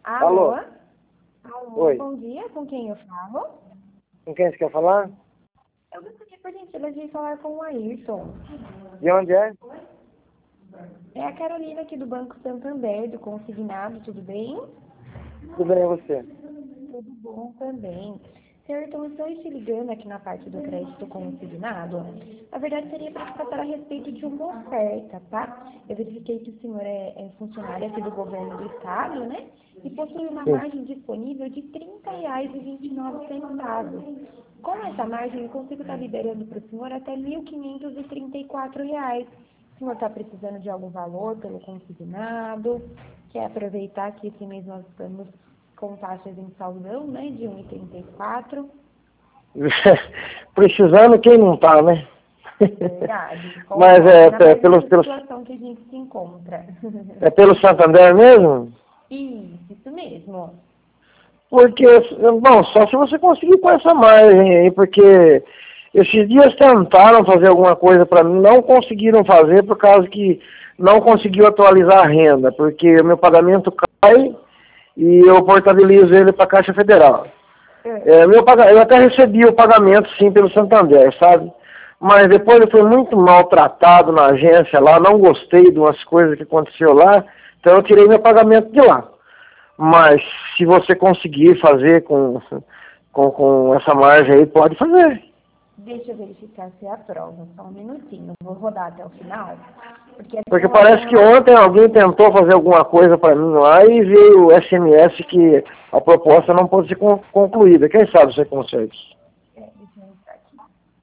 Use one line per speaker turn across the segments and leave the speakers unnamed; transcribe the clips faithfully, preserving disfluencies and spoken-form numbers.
Alô?
Alô? Alô,
Oi.
bom dia, com quem eu falo?
Com quem você quer falar?
Eu gostaria, por gentileza, de falar com o Ayrton.
De onde é?
É a Carolina aqui do Banco Santander, do Consignado, tudo bem?
Tudo bem, e você?
Tudo bom também. Senhor Ayrton, estou te ligando aqui na parte do crédito consignado. Na verdade, seria para te passar a respeito de uma oferta, tá? Eu verifiquei que o senhor é, é funcionário aqui do governo do estado, né? E possui uma
Sim.
margem disponível de trinta reais e vinte e nove centavos. Com essa margem, eu consigo estar liberando para o senhor até mil quinhentos e trinta e quatro reais. O senhor está precisando de algum valor pelo consignado? Quer aproveitar que esse mês nós estamos com taxas em saldão, né, de um vírgula trinta e quatro.
Precisando, quem não tá, né?
Verdade.
Mas é,
Ainda
é
mais
pelo,
nessa
pelo,
situação que a gente se encontra.
é pelo Santander mesmo?
Isso, isso mesmo.
Porque, bom, só se você conseguir com essa margem aí, porque esses dias tentaram fazer alguma coisa para mim, não conseguiram fazer por causa que não conseguiu atualizar a renda, porque o meu pagamento cai e eu portabilizo ele para a Caixa Federal.
É.
É, meu paga... Eu até recebi o pagamento, sim, pelo Santander, sabe? Mas depois eu fui muito maltratado na agência lá, não gostei de umas coisas que aconteceu lá, então eu tirei meu pagamento de lá. Mas se você conseguir fazer com, com, com essa margem aí, pode fazer.
Deixa eu verificar se é a prova. Só um minutinho. Vou rodar até o final. Porque essa
Porque
informação
parece que
ela...
ontem alguém tentou fazer alguma coisa para mim lá e veio o S M S que a proposta não pode ser con- concluída. Quem sabe você consegue?
É, deixa eu entrar aqui.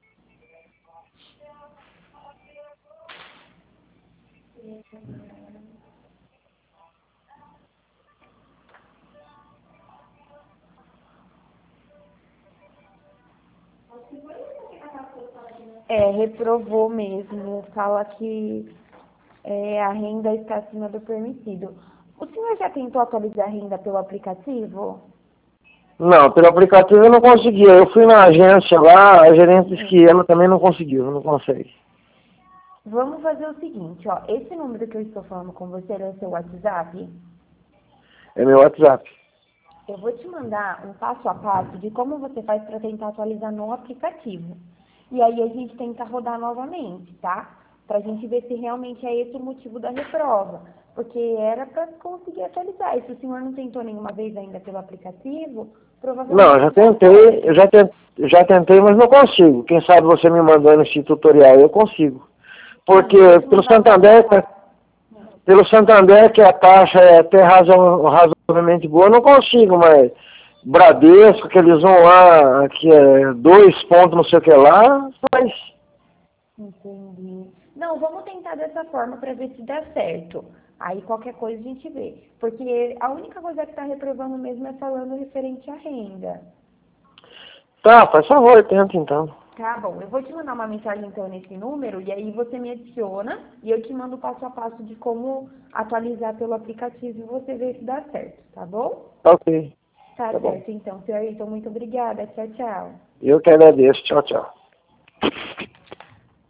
É, reprovou mesmo. Fala que é, a renda está acima do permitido. O senhor já tentou atualizar a renda pelo aplicativo?
Não, pelo aplicativo eu não conseguia. Eu fui na agência lá, a gerente disse que ela também não conseguiu, não consegue.
Vamos fazer o seguinte, ó. Esse número que eu estou falando com você é o seu WhatsApp?
É meu WhatsApp.
Eu vou te mandar um passo a passo de como você faz para tentar atualizar no aplicativo. E aí a gente tenta rodar novamente, tá? Para a gente ver se realmente é esse o motivo da reprova. Porque era para conseguir atualizar. E se o senhor não tentou nenhuma vez ainda pelo aplicativo,
Não, eu
provavelmente
já
está
tentei,
certo.
eu já tentei, já tentei, mas não consigo. Quem sabe você me mandando esse tutorial, eu consigo.
Sim,
Porque
eu vou te
pelo
mandar o passo a
Santander,
passo.
pelo Santander que a taxa é até razo- razoavelmente boa, eu não consigo, mas Bradesco, que eles vão lá, que é dois pontos não sei o que lá, faz.
Entendi. Não, vamos tentar dessa forma para ver se dá certo. Aí qualquer coisa a gente vê. Porque a única coisa que está reprovando mesmo é falando referente à renda.
Tá, faz favor, tenta então.
Tá bom, eu vou te mandar uma mensagem então nesse número e aí você me adiciona e eu te mando o passo a passo de como atualizar pelo aplicativo e você vê se dá certo, tá bom?
Tá ok,
Tá
tá bom.
certo então, senhor Ayrton, muito obrigada. Tchau, tchau.
Eu que agradeço. Tchau, tchau.